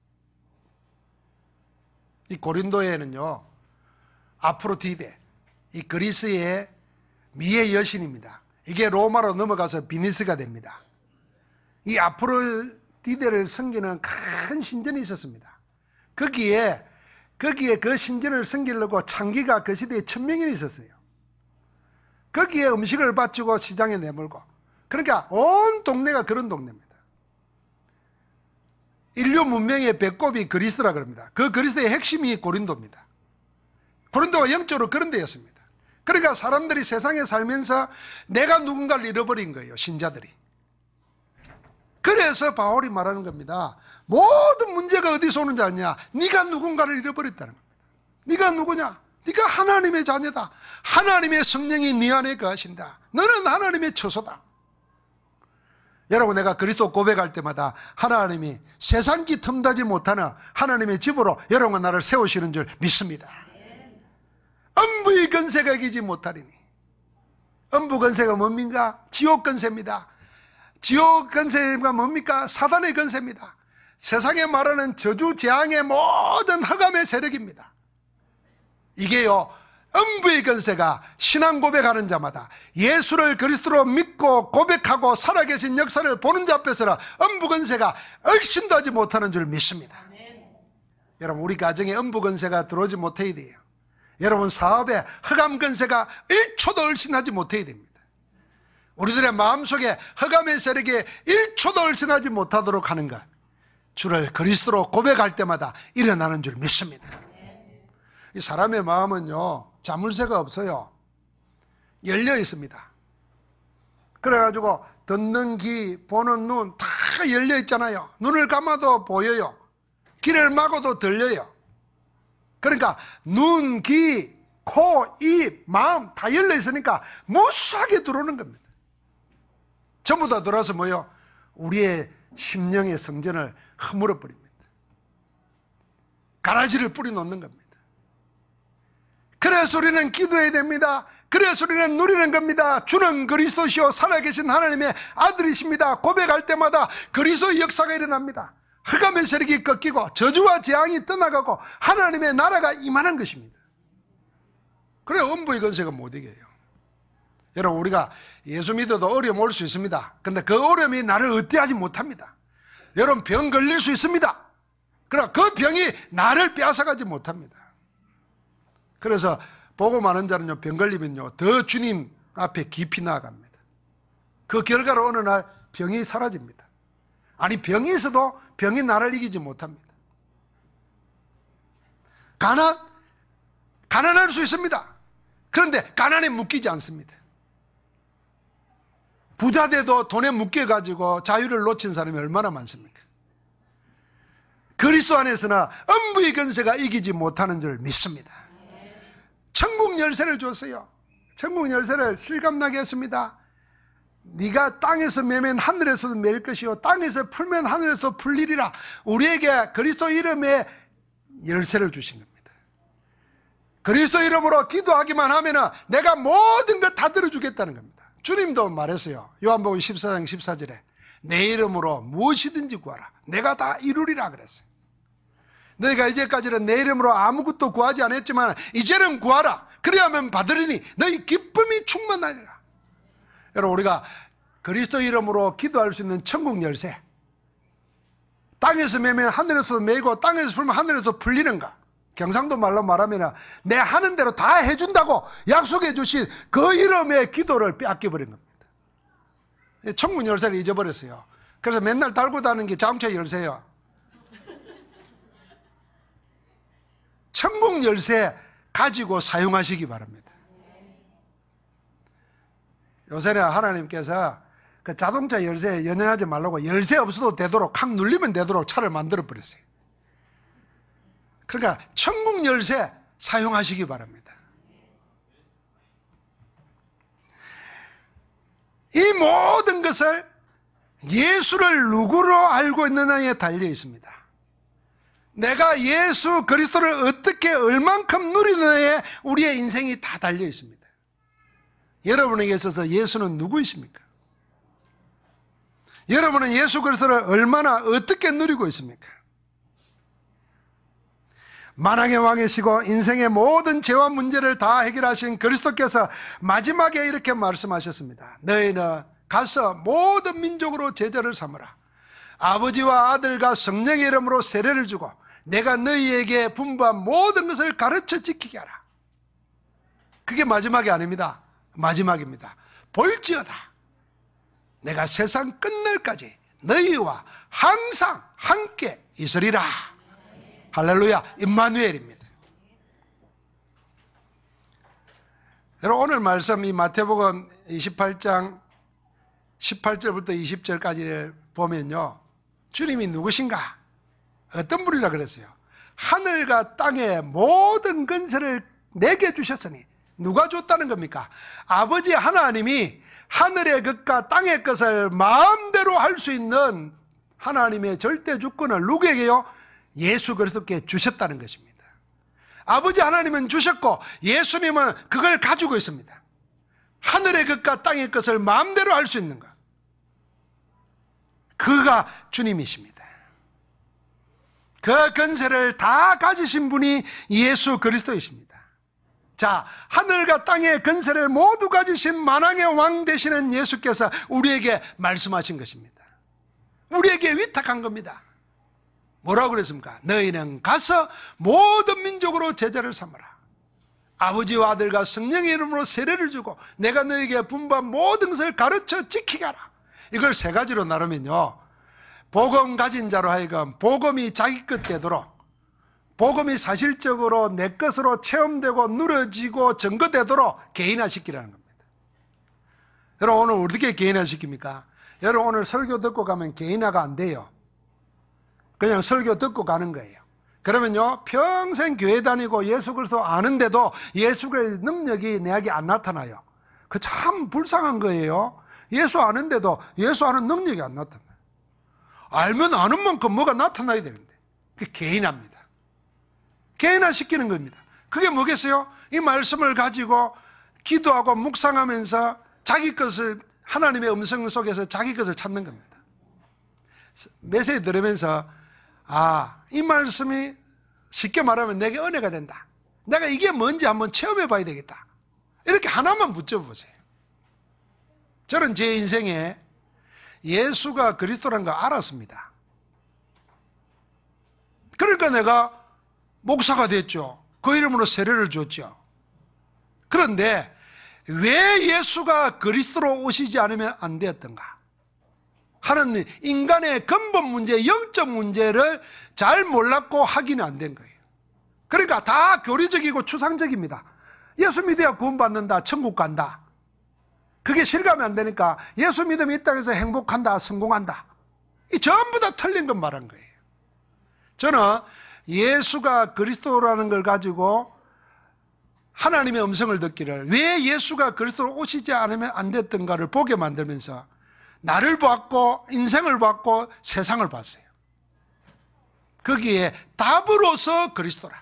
이 고린도에는요 아프로디데, 이 그리스의 미의 여신입니다. 이게 로마로 넘어가서 비니스가 됩니다. 이 아프로디데를 섬기는 큰 신전이 있었습니다. 거기에 그 신전을 섬기려고 창기가 그 시대에 1000명이 있었어요. 거기에 음식을 바치고 시장에 내몰고, 그러니까 온 동네가 그런 동네입니다. 인류 문명의 배꼽이 그리스도라 그럽니다. 그 그리스도의 핵심이 고린도입니다. 고린도가 영적으로 그런 데였습니다. 그러니까 사람들이 세상에 살면서 내가 누군가를 잃어버린 거예요, 신자들이. 그래서 바울이 말하는 겁니다. 모든 문제가 어디서 오는지 아냐? 네가 누군가를 잃어버렸다는 겁니다. 네가 누구냐? 네가 하나님의 자녀다. 하나님의 성령이 네 안에 거하신다. 너는 하나님의 처소다. 여러분, 내가 그리스도 고백할 때마다 하나님이 세상기 틈타지 못하는 하나님의 집으로 여러분과 나를 세우시는 줄 믿습니다. 음부의 권세가 이기지 못하리니. 음부 권세가 뭡니까? 지옥 권세입니다. 지옥 권세가 뭡니까? 사단의 권세입니다. 세상에 말하는 저주 재앙의 모든 흑암의 세력입니다. 이게요, 음부의 권세가 신앙 고백하는 자마다 예수를 그리스도로 믿고 고백하고 살아계신 역사를 보는 자 앞에서는 음부 권세가 얼씬도 하지 못하는 줄 믿습니다. 여러분, 우리 가정에 음부 권세가 들어오지 못해야 돼요. 여러분, 사업에 흑암 권세가 1초도 얼씬하지 못해야 됩니다. 우리들의 마음속에 흑암의 세력이 1초도 얼씬하지 못하도록 하는 것, 주를 그리스도로 고백할 때마다 일어나는 줄 믿습니다. 이 사람의 마음은요, 자물쇠가 없어요. 열려 있습니다. 그래가지고 듣는 귀, 보는 눈 다 열려 있잖아요. 눈을 감아도 보여요. 귀를 막아도 들려요. 그러니까 눈, 귀, 코, 입, 마음 다 열려 있으니까 무수하게 들어오는 겁니다. 전부 다 들어와서 뭐요? 우리의 심령의 성전을 허물어 버립니다. 가라지를 뿌리 놓는 겁니다. 그래서 우리는 기도해야 됩니다. 그래서 우리는 누리는 겁니다. 주는 그리스도시요 살아계신 하나님의 아들이십니다. 고백할 때마다 그리스도의 역사가 일어납니다. 흑암의 세력이 꺾이고 저주와 재앙이 떠나가고 하나님의 나라가 임하는 것입니다. 그래 음부의 권세가 못 이겨요. 여러분, 우리가 예수 믿어도 어려움 올 수 있습니다. 근데 그 어려움이 나를 의뢰하지 못합니다. 여러분, 병 걸릴 수 있습니다. 그러나 그 병이 나를 빼앗아가지 못합니다. 그래서 보고 많은 자는요, 병 걸리면요, 더 주님 앞에 깊이 나아갑니다. 그 결과로 어느 날 병이 사라집니다. 아니, 병이 있어도 병이 나를 이기지 못합니다. 가난할 수 있습니다. 그런데 가난에 묶이지 않습니다. 부자 돼도 돈에 묶여가지고 자유를 놓친 사람이 얼마나 많습니까? 그리스도 안에서나 음부의 권세가 이기지 못하는 줄 믿습니다. 천국 열쇠를 줬어요. 천국 열쇠를 실감나게 했습니다. 네가 땅에서 매면 하늘에서도 매일 것이요 땅에서 풀면 하늘에서 풀리리라. 우리에게 그리스도 이름의 열쇠를 주신 겁니다. 그리스도 이름으로 기도하기만 하면 내가 모든 것 다 들어주겠다는 겁니다. 주님도 말했어요. 요한복음 14장 14절에 내 이름으로 무엇이든지 구하라. 내가 다 이루리라 그랬어요. 너희가 이제까지는 내 이름으로 아무것도 구하지 않았지만 이제는 구하라. 그래야만 받으리니 너희 기쁨이 충만하리라. 여러분, 우리가 그리스도 이름으로 기도할 수 있는 천국 열쇠, 땅에서 매면 하늘에서 매고 땅에서 풀면 하늘에서 풀리는가? 경상도 말로 말하면 내 하는 대로 다 해준다고 약속해 주신 그 이름의 기도를 빼앗겨버린 겁니다. 천국 열쇠를 잊어버렸어요. 그래서 맨날 달고 다니는 게 자동차 열쇠예요. 천국 열쇠 가지고 사용하시기 바랍니다. 요새는 하나님께서 그 자동차 열쇠에 연연하지 말라고 열쇠 없어도 되도록 칵 눌리면 되도록 차를 만들어 버렸어요. 그러니까 천국 열쇠 사용하시기 바랍니다. 이 모든 것을 예수를 누구로 알고 있느냐에 달려 있습니다. 내가 예수 그리스도를 어떻게 얼만큼 누리느냐에 우리의 인생이 다 달려 있습니다. 여러분에게 있어서 예수는 누구이십니까? 여러분은 예수 그리스도를 얼마나 어떻게 누리고 있습니까? 만왕의 왕이시고 인생의 모든 죄와 문제를 다 해결하신 그리스도께서 마지막에 이렇게 말씀하셨습니다. 너희는 가서 모든 민족으로 제자를 삼으라. 아버지와 아들과 성령의 이름으로 세례를 주고 내가 너희에게 분부한 모든 것을 가르쳐 지키게 하라. 그게 마지막이 아닙니다. 마지막입니다. 볼지어다 내가 세상 끝날까지 너희와 항상 함께 있으리라. 할렐루야. 임마누엘입니다. 여러분, 오늘 말씀 이 마태복음 28장 18절부터 20절까지를 보면요, 주님이 누구신가? 어떤 분이라 그랬어요? 하늘과 땅의 모든 권세를 내게 주셨으니. 누가 줬다는 겁니까? 아버지 하나님이 하늘의 것과 땅의 것을 마음대로 할 수 있는 하나님의 절대 주권을 누구에게요? 예수 그리스도께 주셨다는 것입니다. 아버지 하나님은 주셨고 예수님은 그걸 가지고 있습니다. 하늘의 것과 땅의 것을 마음대로 할 수 있는 것, 그가 주님이십니다. 그 권세를 다 가지신 분이 예수 그리스도이십니다. 자, 하늘과 땅의 권세를 모두 가지신 만왕의 왕 되시는 예수께서 우리에게 말씀하신 것입니다. 우리에게 위탁한 겁니다. 뭐라고 그랬습니까? 너희는 가서 모든 민족으로 제자를 삼으라. 아버지와 아들과 성령의 이름으로 세례를 주고 내가 너희에게 분부한 모든 것을 가르쳐 지키게 하라. 이걸 세 가지로 나누면요, 복음 가진 자로 하여금 복음이 자기 것 되도록, 복음이 사실적으로 내 것으로 체험되고 누려지고 증거되도록 개인화시키라는 겁니다. 여러분, 오늘 어떻게 개인화시킵니까? 여러분, 오늘 설교 듣고 가면 개인화가 안 돼요. 그냥 설교 듣고 가는 거예요. 그러면요, 평생 교회 다니고 예수 그리스도 아는데도 예수 그리스도의 능력이 내게 안 나타나요. 그 참 불쌍한 거예요. 예수 아는데도 예수 아는 능력이 안 나타나요. 알면 아는 만큼 뭐가 나타나야 되는데, 그게 개인화입니다. 개인화시키는 겁니다. 그게 뭐겠어요? 이 말씀을 가지고 기도하고 묵상하면서 자기 것을, 하나님의 음성 속에서 자기 것을 찾는 겁니다. 메시지 들으면서 이 말씀이 쉽게 말하면 내게 은혜가 된다, 내가 이게 뭔지 한번 체험해 봐야 되겠다, 이렇게 하나만 붙여보세요. 저는 제 인생에 예수가 그리스도라는 거 알았습니다. 그러니까 내가 목사가 됐죠. 그 이름으로 세례를 줬죠. 그런데 왜 예수가 그리스도로 오시지 않으면 안 되었던가 하는 인간의 근본 문제, 영적 문제를 잘 몰랐고 확인이 안 된 거예요. 그러니까 다 교리적이고 추상적입니다. 예수 믿어야 구원받는다, 천국 간다. 그게 실감이 안 되니까 예수 믿음이 이 땅에서 행복한다, 성공한다. 이 전부 다 틀린 것 말한 거예요. 저는 예수가 그리스도라는 걸 가지고 하나님의 음성을 듣기를, 왜 예수가 그리스도로 오시지 않으면 안 됐던가를 보게 만들면서 나를 봤고 인생을 봤고 세상을 봤어요. 거기에 답으로서 그리스도라.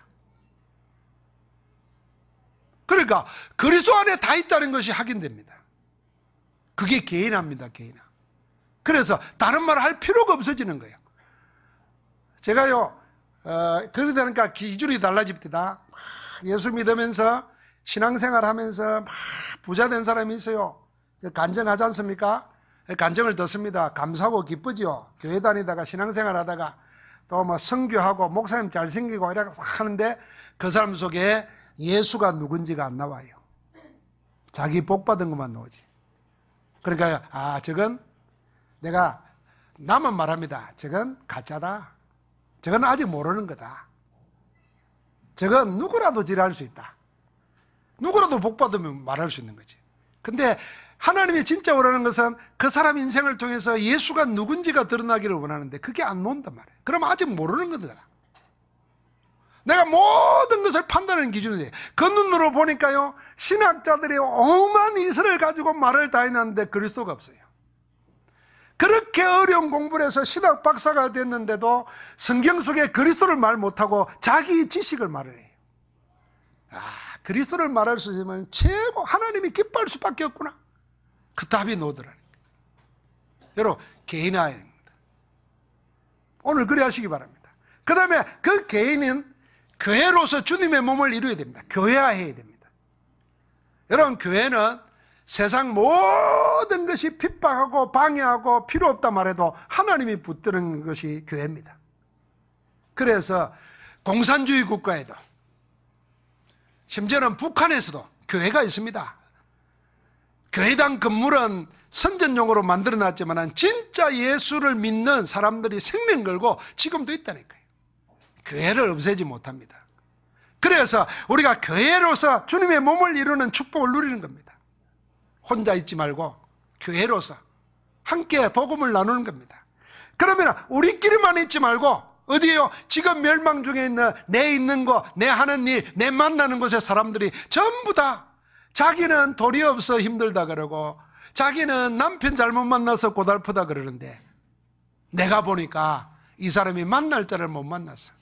그러니까 그리스도 안에 다 있다는 것이 확인됩니다. 그게 개인합니다, 개인화. 그래서 다른 말을 할 필요가 없어지는 거예요. 제가요, 그러다니까 기준이 달라집니다. 예수 믿으면서 신앙생활 하면서 막 부자 된 사람이 있어요. 간증하지 않습니까? 간증을 듣습니다. 감사하고 기쁘지요. 교회 다니다가 신앙생활 하다가 또 뭐 선교하고 목사님 잘생기고 이렇게 하는데 그 사람 속에 예수가 누군지가 안 나와요. 자기 복 받은 것만 나오지. 그러니까 저건 내가 나만 말합니다. 저건 가짜다. 저건 아직 모르는 거다. 저건 누구라도 지랄할 수 있다. 누구라도 복 받으면 말할 수 있는 거지. 근데 하나님이 진짜 원하는 것은 그 사람 인생을 통해서 예수가 누군지가 드러나기를 원하는데 그게 안 나온단 말이에요. 그럼 아직 모르는 거다. 내가 모든 것을 판단하는 기준이 그 눈으로 보니까요, 신학자들이 오만 이설을 가지고 말을 다 했는데 그리스도가 없어요. 그렇게 어려운 공부를 해서 신학 박사가 됐는데도 성경 속에 그리스도를 말 못하고 자기 지식을 말을 해요. 그리스도를 말할 수 있으면 최고 하나님이 기뻐할 수밖에 없구나. 그 답이 나오더라니까. 여러분, 개인화입니다. 오늘 그래 하시기 바랍니다. 그 다음에 그 개인은 교회로서 주님의 몸을 이루어야 됩니다. 교회화해야 됩니다. 여러분, 교회는 세상 모든 것이 핍박하고 방해하고 필요 없다 말해도 하나님이 붙드는 것이 교회입니다. 그래서 공산주의 국가에도, 심지어는 북한에서도 교회가 있습니다. 교회당 건물은 선전용으로 만들어놨지만 진짜 예수를 믿는 사람들이 생명 걸고 지금도 있다니까요. 교회를 없애지 못합니다. 그래서 우리가 교회로서 주님의 몸을 이루는 축복을 누리는 겁니다. 혼자 있지 말고 교회로서 함께 복음을 나누는 겁니다. 그러면 우리끼리만 있지 말고 어디에요? 지금 멸망 중에 있는 내 있는 거, 내 하는 일, 내 만나는 곳의 사람들이 전부 다 자기는 돈이 없어 힘들다 그러고 자기는 남편 잘못 만나서 고달프다 그러는데 내가 보니까 이 사람이 만날 자를 못 만났어.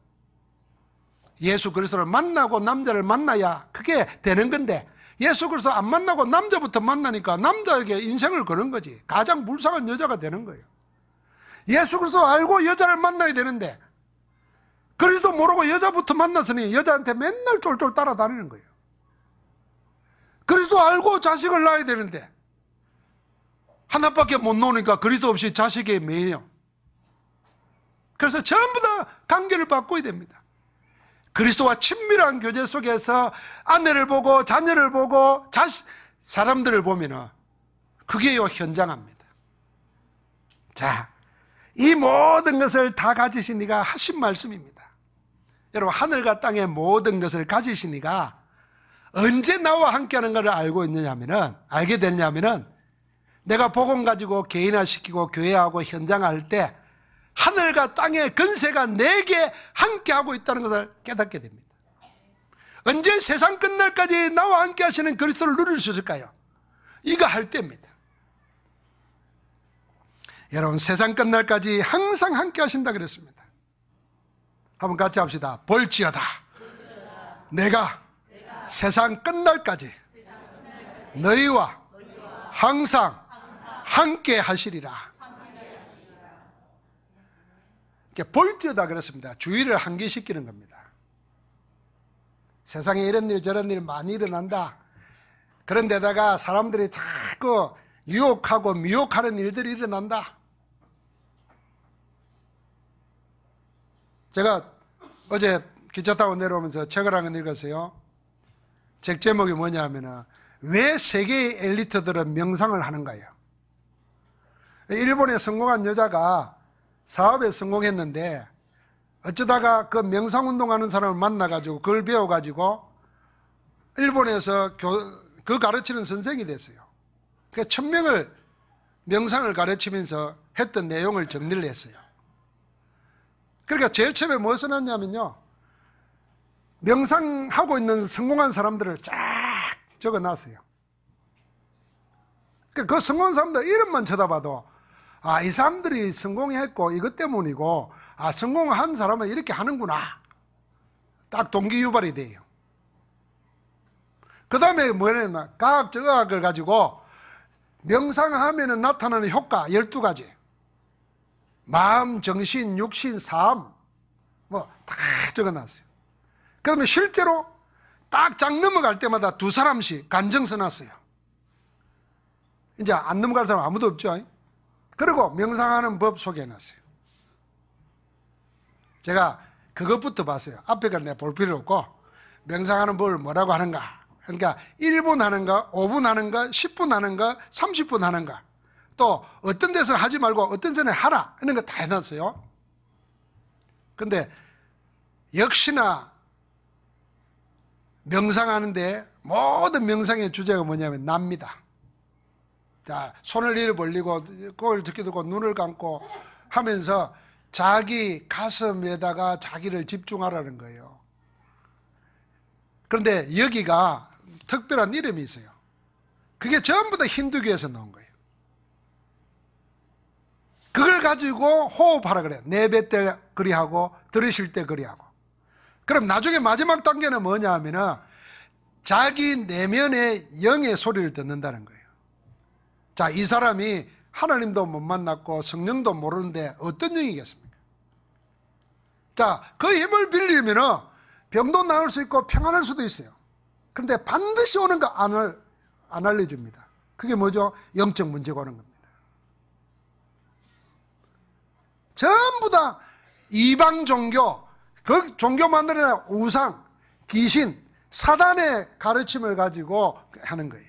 예수 그리스도를 만나고 남자를 만나야 그게 되는 건데 예수 그리스도 안 만나고 남자부터 만나니까 남자에게 인생을 거는 거지. 가장 불쌍한 여자가 되는 거예요. 예수 그리스도 알고 여자를 만나야 되는데 그리스도 모르고 여자부터 만났으니 여자한테 맨날 쫄쫄 따라다니는 거예요. 그리스도 알고 자식을 낳아야 되는데 하나밖에 못 놓으니까 그리스도 없이 자식에 매여. 그래서 전부 다 관계를 바꿔야 됩니다. 그리스도와 친밀한 교제 속에서 아내를 보고 자녀를 보고 사람들을 보면은 그게요 현장합니다. 자, 이 모든 것을 다 가지신 이가 하신 말씀입니다. 여러분, 하늘과 땅의 모든 것을 가지신 이가 언제 나와 함께하는 것을 알게 되느냐면은 내가 복음 가지고 개인화시키고 교회하고 현장할 때 하늘과 땅의 근세가 내게 함께하고 있다는 것을 깨닫게 됩니다. 언제 세상 끝날까지 나와 함께 하시는 그리스도를 누릴 수 있을까요? 이거 할 때입니다. 여러분, 세상 끝날까지 항상 함께 하신다 그랬습니다. 한번 같이 합시다. 볼지어다 내가 세상 끝날까지 너희와 항상 함께 하시리라. 볼지어다 그랬습니다. 주의를 환기시키는 겁니다. 세상에 이런 일 저런 일 많이 일어난다. 그런데다가 사람들이 자꾸 유혹하고 미혹하는 일들이 일어난다. 제가 어제 기차 타고 내려오면서 책을 한 권 읽었어요. 책 제목이 뭐냐 하면은 왜 세계의 엘리트들은 명상을 하는가요? 일본에 성공한 여자가 사업에 성공했는데 어쩌다가 그 명상운동하는 사람을 만나가지고 그걸 배워가지고 일본에서 그 가르치는 선생이 됐어요. 그 1000명을 명상을 가르치면서 했던 내용을 정리를 했어요. 그러니까 제일 처음에 뭐 써놨냐면요, 명상하고 있는 성공한 사람들을 쫙 적어놨어요. 그 성공한 사람들 이름만 쳐다봐도 이 사람들이 성공했고 이것 때문이고 성공한 사람은 이렇게 하는구나, 딱 동기유발이 돼요. 그 다음에 뭐냐면 과학적 의학을 가지고 명상하면 나타나는 효과 12가지, 마음, 정신, 육신, 삶 뭐 다 적어놨어요. 그 다음에 실제로 딱 장 넘어갈 때마다 2사람씩 간증 써놨어요. 이제 안 넘어갈 사람 아무도 없죠. 그리고 명상하는 법 소개해놨어요. 제가 그것부터 봤어요. 앞에가 내가 볼 필요 없고 명상하는 법을 뭐라고 하는가, 그러니까 1분 하는가, 5분 하는가, 10분 하는가, 30분 하는가, 또 어떤 데서는 하지 말고 어떤 데는 하라, 이런 거 다 해놨어요. 근데 역시나 명상하는데 모든 명상의 주제가 뭐냐면 납니다. 자, 손을 이리 벌리고 고개를 듣게 두고 눈을 감고 하면서 자기 가슴에다가 자기를 집중하라는 거예요. 그런데 여기가 특별한 이름이 있어요. 그게 전부 다 힌두교에서 나온 거예요. 그걸 가지고 호흡하라 그래요. 내뱉을 때 그리하고 들으실 때 그리하고. 그럼 나중에 마지막 단계는 뭐냐 하면은 자기 내면의 영의 소리를 듣는다는 거예요. 자, 이 사람이 하나님도 못 만났고 성령도 모르는데 어떤 영이겠습니까? 자, 그 힘을 빌리면은 병도 나을 수 있고 평안할 수도 있어요. 그런데 반드시 오는 거 안 알려줍니다. 그게 뭐죠? 영적 문제가 오는 겁니다. 전부 다 이방 종교, 그 종교 만들어낸 우상, 귀신, 사단의 가르침을 가지고 하는 거예요.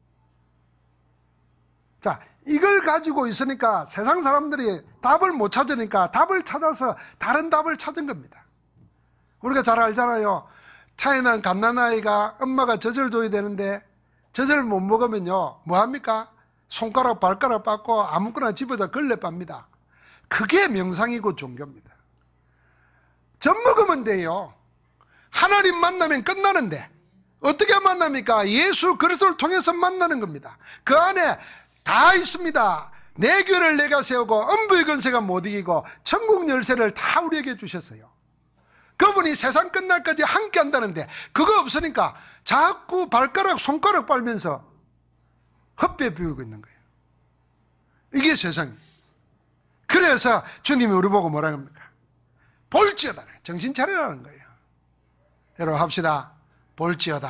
자, 이걸 가지고 있으니까 세상 사람들이 답을 못 찾으니까 답을 찾아서 다른 답을 찾은 겁니다. 우리가 잘 알잖아요. 태어난 갓난아이가 엄마가 젖을 줘야 되는데 젖을 못 먹으면요, 뭐합니까? 손가락 발가락 빻고 아무거나 집어서 걸레 빱니다. 그게 명상이고 종교입니다. 젖 먹으면 돼요. 하나님 만나면 끝나는데 어떻게 만납니까? 예수 그리스도를 통해서 만나는 겁니다. 그 안에 다 있습니다. 내 교를 내가 세우고 음부의 권세가 못 이기고 천국 열쇠를 다 우리에게 주셨어요. 그분이 세상 끝날까지 함께 한다는데 그거 없으니까 자꾸 발가락 손가락 빨면서 헛배 비우고 있는 거예요. 이게 세상이에요. 그래서 주님이 우리 보고 뭐라고 합니까? 볼지어다, 정신 차리라는 거예요. 여러분 합시다. 볼지어다.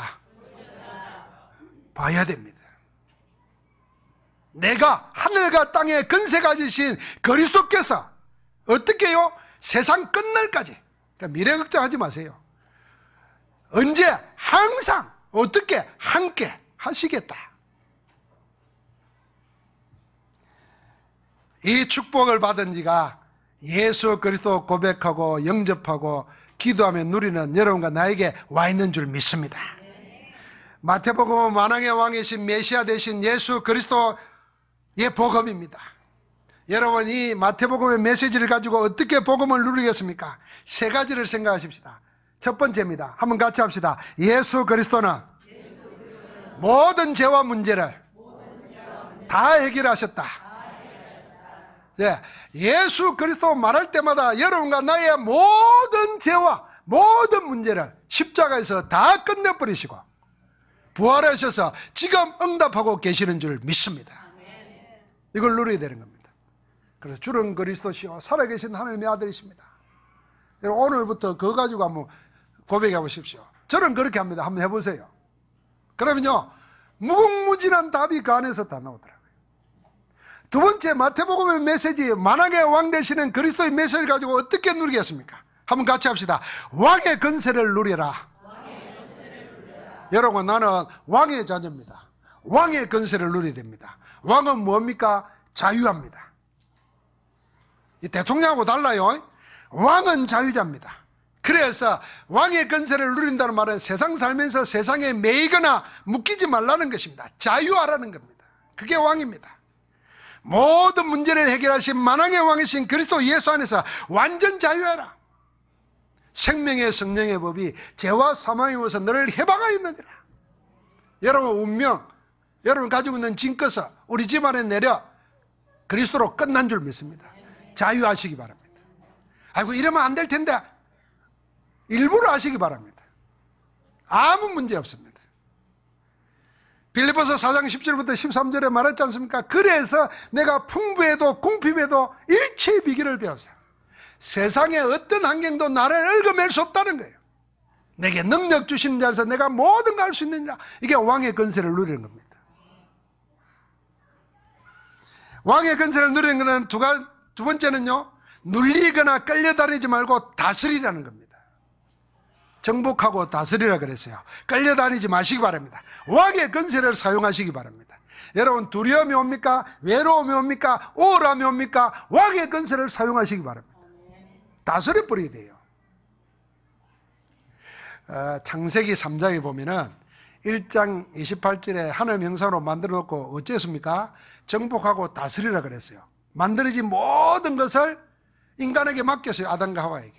봐야 됩니다. 내가 하늘과 땅의 근세 가지신 그리스도께서 어떻게 해요? 세상 끝날까지, 그러니까 미래 걱정하지 마세요. 언제? 항상 어떻게? 함께 하시겠다. 이 축복을 받은 지가 예수 그리스도 고백하고 영접하고 기도하며 누리는 여러분과 나에게 와 있는 줄 믿습니다. 마태복음은 만왕의 왕이신 메시아 되신 예수 그리스도의 복음입니다. 여러분, 이 마태복음의 메시지를 가지고 어떻게 복음을 누리겠습니까? 3가지를 생각하십시다. 첫 번째입니다. 한번 같이 합시다. 예수 그리스도는 모든 죄와 문제를 다 해결하셨다. 예, 예수 그리스도 말할 때마다 여러분과 나의 모든 죄와 모든 문제를 십자가에서 다 끝내버리시고 부활하셔서 지금 응답하고 계시는 줄 믿습니다. 이걸 누려야 되는 겁니다. 그래서 주는 그리스도시요 살아계신 하나님의 아들이십니다. 오늘부터 그거 가지고 한번 고백해 보십시오. 저는 그렇게 합니다. 한번 해보세요. 그러면요, 무궁무진한 답이 그 안에서 다 나오더라고요. 두 번째, 마태복음의 메시지, 만왕의 왕 되시는 그리스도의 메시지를 가지고 어떻게 누리겠습니까? 한번 같이 합시다. 왕의 권세를 누리라. 여러분, 나는 왕의 자녀입니다. 왕의 권세를 누려야 됩니다. 왕은 뭡니까? 자유합니다. 이 대통령하고 달라요. 왕은 자유자입니다. 그래서 왕의 권세를 누린다는 말은 세상 살면서 세상에 매이거나 묶이지 말라는 것입니다. 자유하라는 겁니다. 그게 왕입니다. 모든 문제를 해결하신 만왕의 왕이신 그리스도 예수 안에서 완전 자유하라. 생명의 성령의 법이 죄와 사망의 법에서 너를 해방하였느니라. 여러분 운명, 여러분 가지고 있는 짐것을 우리 집안에 내려 그리스도로 끝난 줄 믿습니다. 자유하시기 바랍니다. 아이고 이러면 안 될 텐데 일부러 하시기 바랍니다. 아무 문제 없습니다. 빌립보서 4장 10절부터 13절에 말했지 않습니까? 그래서 내가 풍부해도 궁핍해도 일체의 비결을 배웠어요. 세상의 어떤 환경도 나를 얽어맬 수 없다는 거예요. 내게 능력 주시는 자에서 내가 모든 걸 할 수 있느니라. 이게 왕의 권세를 누리는 겁니다. 왕의 권세를 누리는 것은 두 번째는요, 눌리거나 끌려다니지 말고 다스리라는 겁니다. 정복하고 다스리라 그랬어요. 끌려다니지 마시기 바랍니다. 왕의 권세를 사용하시기 바랍니다. 여러분 두려움이 옵니까? 외로움이 옵니까? 우울함이 옵니까? 왕의 권세를 사용하시기 바랍니다. 다스려 버려야 돼요. 창세기 3장에 보면은 1장 28절에 하나님 형상으로 만들어 놓고 어쨌습니까? 정복하고 다스리라 그랬어요. 만들어진 모든 것을 인간에게 맡겼어요. 아담과 하와에게.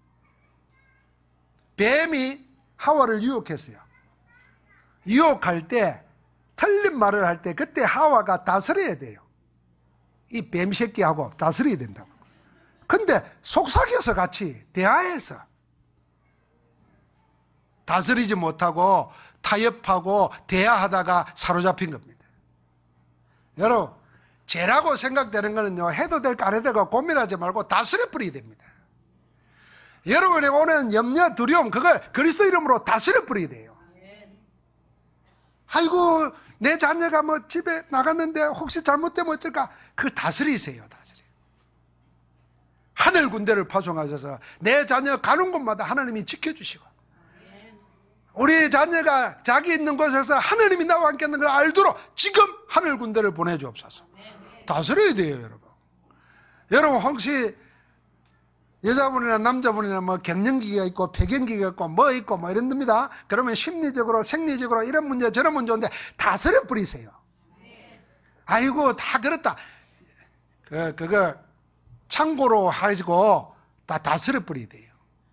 뱀이 하와를 유혹했어요. 유혹할 때 틀린 말을 할 때 그때 하와가 다스려야 돼요. 이 뱀 새끼하고 다스려야 된다고. 근데 속삭여서 같이 대화해서 다스리지 못하고 타협하고 대화하다가 사로잡힌 겁니다. 여러분 죄라고 생각되는 거는요, 해도 될까 안 해도 될까 고민하지 말고 다스려 버려야 됩니다. 여러분이 오는 염려, 두려움, 그걸 그리스도 이름으로 다스려 버려야 돼요. 아이고, 내 자녀가 뭐 집에 나갔는데 혹시 잘못되면 어쩔까? 그거 다스리세요, 다스려. 하늘 군대를 파송하셔서 내 자녀 가는 곳마다 하나님이 지켜주시고, 우리 자녀가 자기 있는 곳에서 하나님이 나와 함께 있는 걸 알도록 지금 하늘 군대를 보내주옵소서. 다스려야 돼요, 여러분. 여러분 혹시 여자분이나 남자분이나 뭐 갱년기가 있고 폐경기가 있고 뭐 있고 뭐 이런 겁니다. 그러면 심리적으로 생리적으로 이런 문제 저런 문제 오는데 다스려 버리세요. 아이고 다 그렇다. 그거 참고로 하시고 다 다스려 버려야 돼요.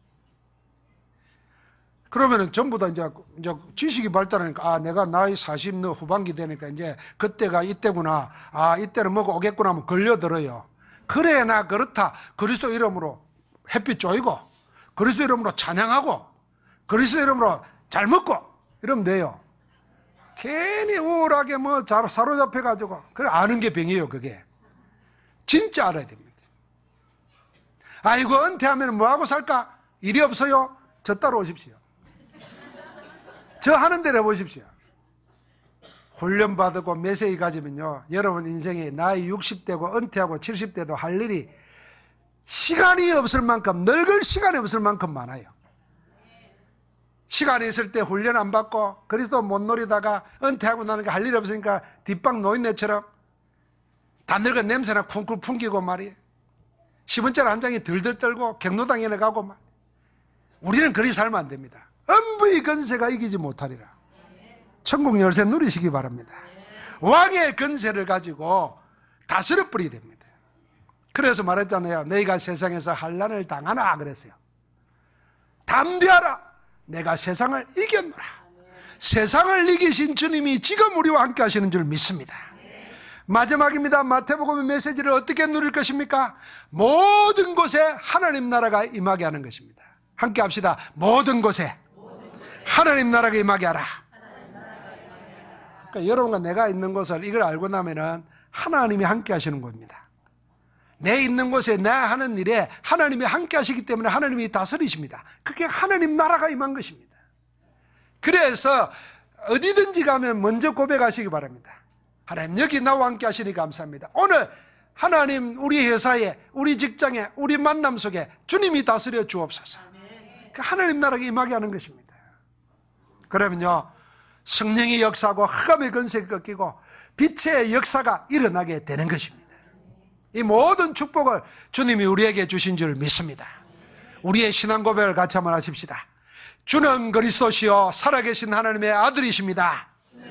그러면은 전부 다 이제 지식이 발달하니까, 내가 나이 40 후반기 되니까 이제 그때가 이때구나. 이때는 뭐가 오겠구나 하면 걸려들어요. 그래, 나 그렇다. 그리스도 이름으로 햇빛 쪼이고, 그리스도 이름으로 찬양하고, 그리스도 이름으로 잘 먹고, 이러면 돼요. 괜히 우울하게 뭐 사로잡혀가지고, 그래, 아는 게 병이에요, 그게. 진짜 알아야 됩니다. 아이고, 은퇴하면 뭐하고 살까? 일이 없어요? 저 따라오십시오. 저 하는 대로 해보십시오. 훈련받고 메시지 가지면요, 여러분 인생에 나이 60대고 은퇴하고 70대도 할 일이 시간이 없을 만큼, 늙을 시간이 없을 만큼 많아요. 시간이 있을 때 훈련 안 받고 그리스도 못 노리다가 은퇴하고 나는 게 할 일이 없으니까 뒷방 노인네처럼 다 늙은 냄새나 쿵쿵 풍기고 말이에요. 10원짜리 한 장이 들들 떨고 경로당에 가고 말. 우리는 그리 살면 안 됩니다. 음부의 권세가 이기지 못하리라. 천국 열쇠 누리시기 바랍니다. 왕의 권세를 가지고 다스려 버려야 됩니다. 그래서 말했잖아요. 너희가 세상에서 환난을 당하나 그랬어요. 담대하라. 내가 세상을 이겼노라. 세상을 이기신 주님이 지금 우리와 함께 하시는 줄 믿습니다. 마지막입니다. 마태복음의 메시지를 어떻게 누릴 것입니까? 모든 곳에 하나님 나라가 임하게 하는 것입니다. 함께 합시다. 모든 곳에 하나님 나라가 임하게 하라. 그러니까 여러분과 내가 있는 곳을 이걸 알고 나면은 하나님이 함께 하시는 겁니다. 내 있는 곳에 내 하는 일에 하나님이 함께 하시기 때문에 하나님이 다스리십니다. 그게 하나님 나라가 임한 것입니다. 그래서 어디든지 가면 먼저 고백하시기 바랍니다. 하나님 여기 나와 함께 하시니 감사합니다. 오늘 하나님 우리 회사에, 우리 직장에, 우리 만남 속에 주님이 다스려 주옵소서. 그 하나님 나라가 임하게 하는 것입니다. 그러면요, 성령의 역사하고 흑암의 권세가 꺾이고 빛의 역사가 일어나게 되는 것입니다. 이 모든 축복을 주님이 우리에게 주신 줄 믿습니다. 우리의 신앙 고백을 같이 한번 하십시다. 주는 그리스도시요 살아계신 하나님의 아들이십니다.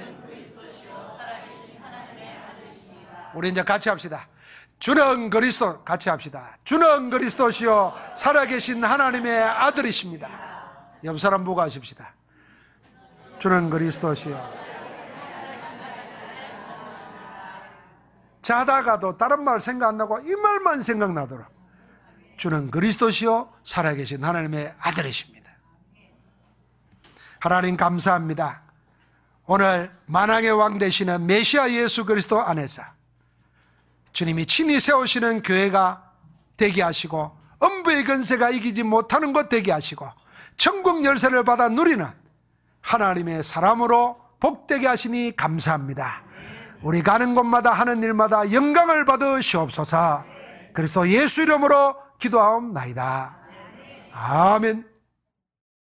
우리 이제 같이 합시다. 주는 그리스도, 같이 합시다. 주는 그리스도시요 살아계신 하나님의 아들이십니다. 옆 사람 보고 하십시다. 주는 그리스도시요. 자다가도 다른 말 생각 안 나고 이 말만 생각나도록 주는 그리스도시요 살아계신 하나님의 아들이십니다. 하나님 감사합니다. 오늘 만왕의 왕 되시는 메시아 예수 그리스도 안에서 주님이 친히 세우시는 교회가 되게 하시고 음부의 권세가 이기지 못하는 것 되게 하시고 천국 열쇠를 받아 누리는 하나님의 사람으로 복되게 하시니 감사합니다. 우리 가는 곳마다 하는 일마다 영광을 받으시옵소서. 그리스도 예수 이름으로 기도하옵나이다. 아멘.